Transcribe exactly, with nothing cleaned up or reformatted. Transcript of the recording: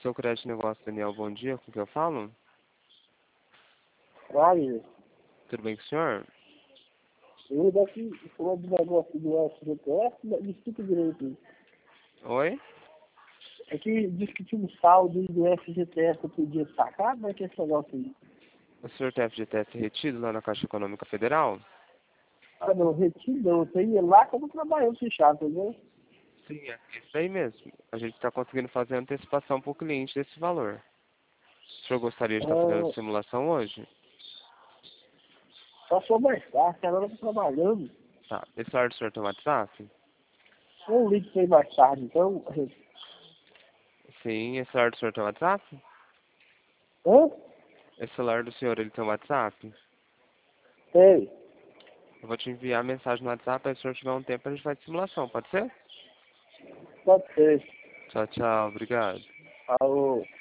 Seu crédito de negócio, Daniel, bom dia, com quem eu falo? Vai, Tudo bem com o senhor? eu daqui falando do negócio do S G T S, me explica direito aí. Oi? É que diz que tinha um saldo aí do F G T S que eu podia sacar, como é que é esse negócio aí? O senhor tem F G T S retido lá na Caixa Econômica Federal? Ah não, retiro não, eu tenho lá que eu não trabalhando esse chato, entendeu? Sim, é isso aí mesmo. A gente está conseguindo fazer antecipação para o cliente desse valor. O senhor gostaria de estar fazendo a Ah, simulação hoje? só sou mais tarde, agora eu tô trabalhando. Tá. Esse celular do senhor tem WhatsApp? Eu ligo pra ir mais tarde, então. Sim, esse celular do senhor tem WhatsApp? Hã? Esse celular do senhor, ele tem WhatsApp? Tem, Eu vou te enviar a mensagem no WhatsApp, aí se o senhor tiver um tempo a gente faz simulação, pode ser? pode ser. Tchau, tchau, obrigado. Falou.